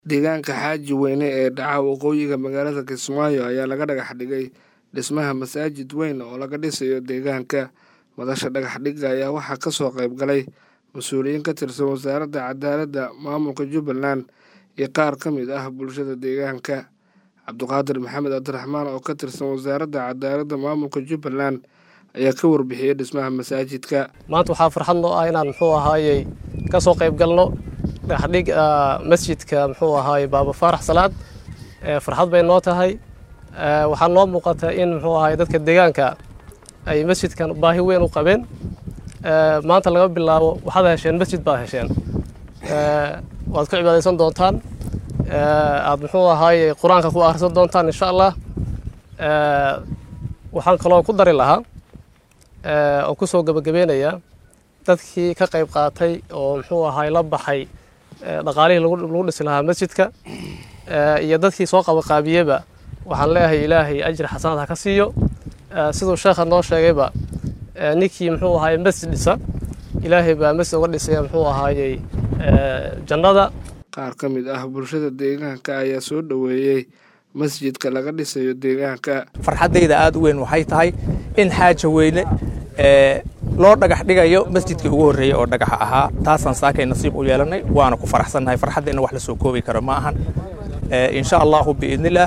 Deegaanka Xaaji Weyne ee dhaca waqooyiga magaalada Kismaayo ayaa laga dhagax dhigay dhismaha masaajid weyn oo laga dhisayo deegaanka. Madasha dhagax dhigga ayaa waxaa ka soo qayb galay mas'uuliyiin ka tirsan wasaaradda cadaaladda maamulka Jubbaland iyo qaar ka mid ah bulshada deegaanka. Cabduqaadir Maxamed Cabdiraxmaan oo ka tirsan wasaaradda cadaaladda maamulka Jubbaland ayaa ka warbixiyay dhismaha masaajidka. Maanta waxaa farxad noo ah inaan ka soo qayb galno dhagax masjidka Baaba Faarax Salaad. Farxad bay noo tahay. Waxaa noo muuqata in dadka deegaanka ay masjidkan baahi weyn u qabeen. Maanta laga bilaabo waxaad hesheen masjid baad hesheen. Waad ku cibaadeysan doontaan. Aad quraanka ku akhrisan doontaan insha Allah. Waxaan kaloo ku dari lahaa oo ku soo gabagabeynaya dadkii ka qayb qaatay oo la baxay dhaqaalihii lagu dhisi lahaa masjidka iyo dadkii soo qabanqaabiyeyba waxaan leeyahay Ilaahay ajir xasanad ha ka siiyo. Sidoo sheekha noo sheegayba ninkii masjid dhisa Ilaahay baa masjid uga dhisay jannada. Qaar ka mid ah bulshada deegaanka ayaa soo dhaweeyay masjidka laga dhisayo deegaanka. Farxadeyda aad u weyn waxay tahay in Xaaji Weyne loo dhagax dhigayo masjidkii ugu horeeyay oo dhagax ahaa. Taasaan saakay nasiib u yeelanay waana ku faraxsanahay. Farxadeena wax la soo koobi karo ma ahan. Insha Allah biidnillah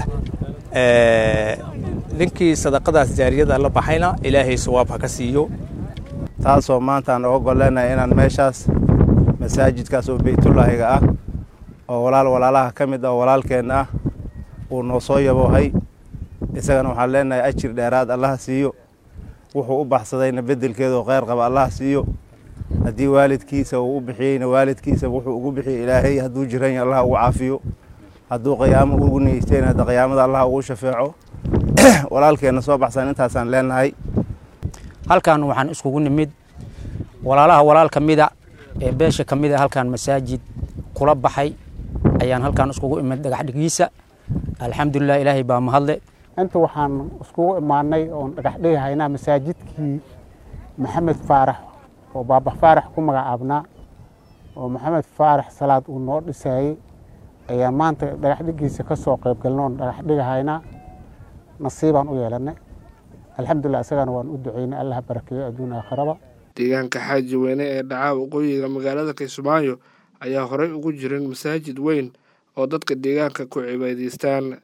ninkii sadaqadaas jaariyada la baxayna Ilaahay sawaab ha ka siiyo. taasoo maanta aan ogoleynay inaan meeshaas masaajidkaas oo Baytullaahiga ah oo walaalaha ka mid ah walaalkeena ah uu noo soo yabohay isagana waxaan leenahay ajir dheeraad Allah siiyo. wuxuu u baxsadayna bedelkeedo khayr qaba Allah siiyo. haddii waalidkiisa uu u bixiyayna waalidkiisa wuxuu ugu bixiyay Ilaahay hadduu jiran Allah ugu caafiyo. hadduu qiyaamo ugu niyeystayna hada qiyaamada Allah ugu shafeeco. walaalkeena soo baxsan intaasaan leenahay. halkan waxaan iskugu nimid walaal kamida ee beesha kamida halkan masaajid kula baxay ayaan halkan iskugu imid dhagax dhigiisa. alxamdulillah Ilaahay baa mahadle. inta waxaan iskugu imaanay oo dhagax dhigaynaa masaajidkii Maxamed Faarax oo Baaba Faarax ku magacaabnaa oo Maxamed Faarax Salaad uu noo dhisay ayaa maanta dhagax dhigiisa ka soo qayb galnay dhagax dhigaynaa. nasiibaan u yeelanay. alxamdulillah asagana waan u duceynay Allah barakeeyo adduunka aakhiraba. Deegaanka Xaaji Weyne ee dhaca waqooyiga magaalada Kismaayo ayaa horey ugu jirin masaajid weyn oo dadka deegaanka ku cibaadaystaan.